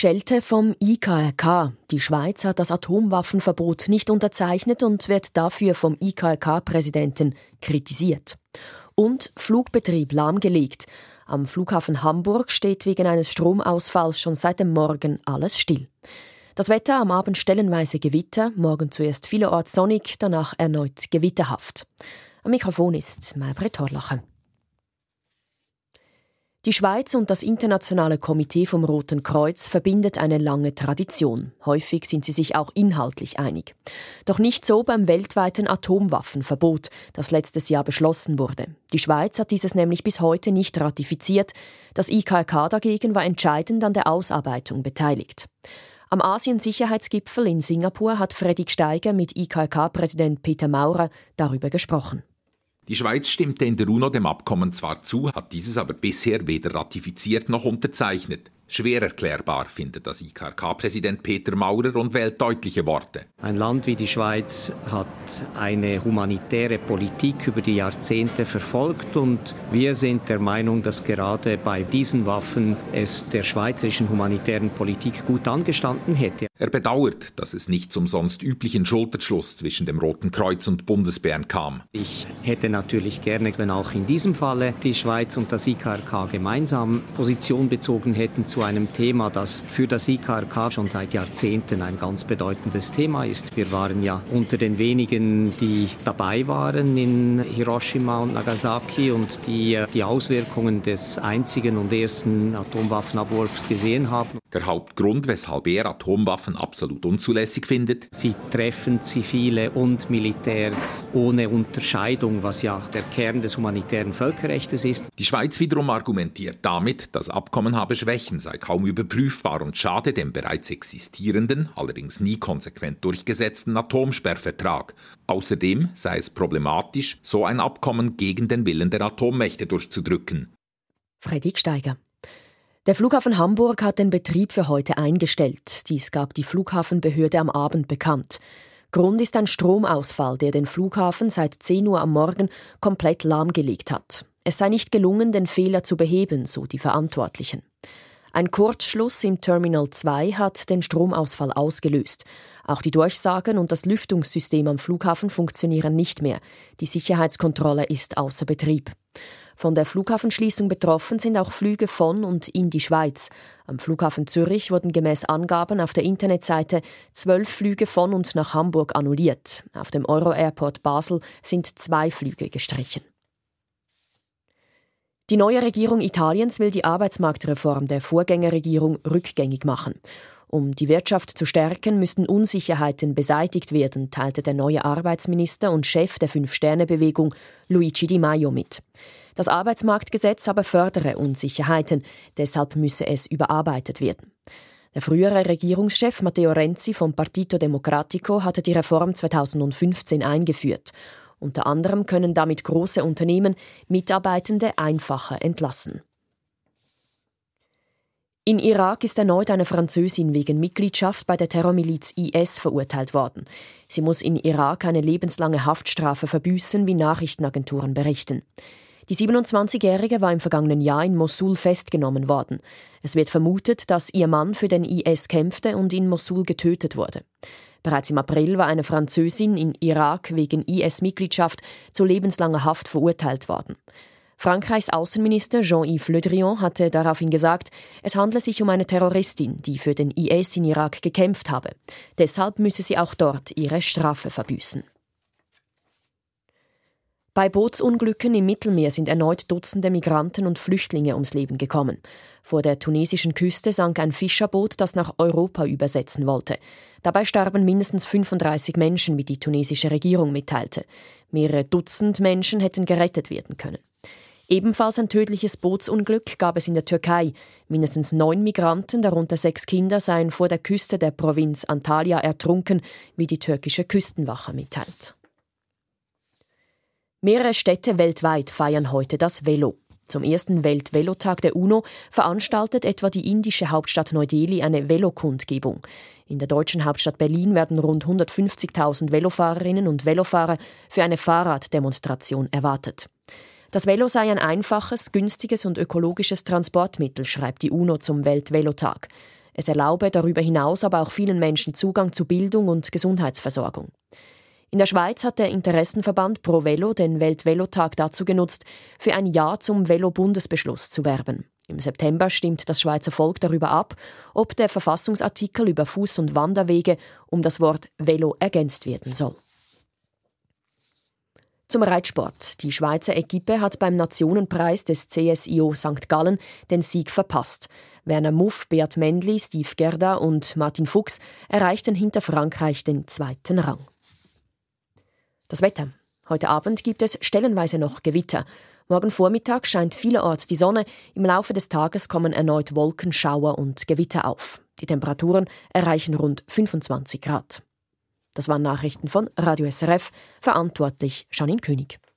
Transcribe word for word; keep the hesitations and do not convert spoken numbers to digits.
Schelte vom I K R K. Die Schweiz hat das Atomwaffenverbot nicht unterzeichnet und wird dafür vom I K R K-Präsidenten kritisiert. Und Flugbetrieb lahmgelegt. Am Flughafen Hamburg steht wegen eines Stromausfalls schon seit dem Morgen alles still. Das Wetter am Abend stellenweise Gewitter, morgen zuerst vielerorts sonnig, danach erneut gewitterhaft. Am Mikrofon ist Maybrit Horlacher. Die Schweiz und das Internationale Komitee vom Roten Kreuz verbindet eine lange Tradition. Häufig sind sie sich auch inhaltlich einig. Doch nicht so beim weltweiten Atomwaffenverbot, das letztes Jahr beschlossen wurde. Die Schweiz hat dieses nämlich bis heute nicht ratifiziert. Das I K R K dagegen war entscheidend an der Ausarbeitung beteiligt. Am Asien-Sicherheitsgipfel in Singapur hat Fredrik Steiger mit I K R K-Präsident Peter Maurer darüber gesprochen. Die Schweiz stimmte in der UNO dem Abkommen zwar zu, hat dieses aber bisher weder ratifiziert noch unterzeichnet. Schwer erklärbar, findet das I K R K-Präsident Peter Maurer und wählt deutliche Worte. Ein Land wie die Schweiz hat eine humanitäre Politik über die Jahrzehnte verfolgt und wir sind der Meinung, dass gerade bei diesen Waffen es der schweizerischen humanitären Politik gut angestanden hätte. Er bedauert, dass es nicht zum sonst üblichen Schulterschluss zwischen dem Roten Kreuz und Bundesbern kam. Ich hätte natürlich gerne, wenn auch in diesem Falle die Schweiz und das I K R K gemeinsam Position bezogen hätten zu einem Thema, das für das I K R K schon seit Jahrzehnten ein ganz bedeutendes Thema ist. Wir waren ja unter den wenigen, die dabei waren in Hiroshima und Nagasaki und die die Auswirkungen des einzigen und ersten Atomwaffenabwurfs gesehen haben. Der Hauptgrund, weshalb er Atomwaffen absolut unzulässig findet: Sie treffen Zivile und Militärs ohne Unterscheidung, was ja der Kern des humanitären Völkerrechts ist. Die Schweiz wiederum argumentiert damit, das Abkommen habe Schwächen, sei kaum überprüfbar und schade dem bereits existierenden, allerdings nie konsequent durchgesetzten Atomsperrvertrag. Außerdem sei es problematisch, so ein Abkommen gegen den Willen der Atommächte durchzudrücken. Fredrik Steiger. Der Flughafen Hamburg hat den Betrieb für heute eingestellt. Dies gab die Flughafenbehörde am Abend bekannt. Grund ist ein Stromausfall, der den Flughafen seit zehn Uhr am Morgen komplett lahmgelegt hat. Es sei nicht gelungen, den Fehler zu beheben, so die Verantwortlichen. Ein Kurzschluss im Terminal zwei hat den Stromausfall ausgelöst. Auch die Durchsagen und das Lüftungssystem am Flughafen funktionieren nicht mehr. Die Sicherheitskontrolle ist außer Betrieb. Von der Flughafenschließung betroffen sind auch Flüge von und in die Schweiz. Am Flughafen Zürich wurden gemäß Angaben auf der Internetseite zwölf Flüge von und nach Hamburg annulliert. Auf dem Euro-Airport Basel sind zwei Flüge gestrichen. Die neue Regierung Italiens will die Arbeitsmarktreform der Vorgängerregierung rückgängig machen. Um die Wirtschaft zu stärken, müssten Unsicherheiten beseitigt werden, teilte der neue Arbeitsminister und Chef der Fünf-Sterne-Bewegung Luigi Di Maio mit. Das Arbeitsmarktgesetz aber fördere Unsicherheiten, deshalb müsse es überarbeitet werden. Der frühere Regierungschef Matteo Renzi vom Partito Democratico hatte die Reform zweitausendfünfzehn eingeführt. Unter anderem können damit große Unternehmen Mitarbeitende einfacher entlassen. In Irak ist erneut eine Französin wegen Mitgliedschaft bei der Terrormiliz I S verurteilt worden. Sie muss in Irak eine lebenslange Haftstrafe verbüßen, wie Nachrichtenagenturen berichten. Die siebenundzwanzigjährige war im vergangenen Jahr in Mossul festgenommen worden. Es wird vermutet, dass ihr Mann für den I S kämpfte und in Mossul getötet wurde. Bereits im April war eine Französin in Irak wegen I S-Mitgliedschaft zu lebenslanger Haft verurteilt worden. Frankreichs Außenminister Jean-Yves Le Drian hatte daraufhin gesagt, es handle sich um eine Terroristin, die für den I S in Irak gekämpft habe. Deshalb müsse sie auch dort ihre Strafe verbüßen. Bei Bootsunglücken im Mittelmeer sind erneut Dutzende Migranten und Flüchtlinge ums Leben gekommen. Vor der tunesischen Küste sank ein Fischerboot, das nach Europa übersetzen wollte. Dabei starben mindestens fünfunddreißig Menschen, wie die tunesische Regierung mitteilte. Mehrere Dutzend Menschen hätten gerettet werden können. Ebenfalls ein tödliches Bootsunglück gab es in der Türkei. Mindestens neun Migranten, darunter sechs Kinder, seien vor der Küste der Provinz Antalya ertrunken, wie die türkische Küstenwache mitteilt. Mehrere Städte weltweit feiern heute das Velo. Zum ersten Welt-Velotag der UNO veranstaltet etwa die indische Hauptstadt Neu-Delhi eine Velokundgebung. In der deutschen Hauptstadt Berlin werden rund hundertfünfzigtausend Velofahrerinnen und Velofahrer für eine Fahrraddemonstration erwartet. Das Velo sei ein einfaches, günstiges und ökologisches Transportmittel, schreibt die UNO zum Welt-Velotag. Es erlaube darüber hinaus aber auch vielen Menschen Zugang zu Bildung und Gesundheitsversorgung. In der Schweiz hat der Interessenverband Pro Velo den Weltvelotag dazu genutzt, für ein Ja zum Velo-Bundesbeschluss zu werben. Im September stimmt das Schweizer Volk darüber ab, ob der Verfassungsartikel über Fuß- und Wanderwege um das Wort Velo ergänzt werden soll. Zum Reitsport. Die Schweizer Equipe hat beim Nationenpreis des C S I O Sankt Gallen den Sieg verpasst. Werner Muff, Beat Mendli, Steve Gerda und Martin Fuchs erreichten hinter Frankreich den zweiten Rang. Das Wetter. Heute Abend gibt es stellenweise noch Gewitter. Morgen Vormittag scheint vielerorts die Sonne. Im Laufe des Tages kommen erneut Wolken, Schauer und Gewitter auf. Die Temperaturen erreichen rund fünfundzwanzig Grad. Das waren Nachrichten von Radio S R F, verantwortlich Janine König.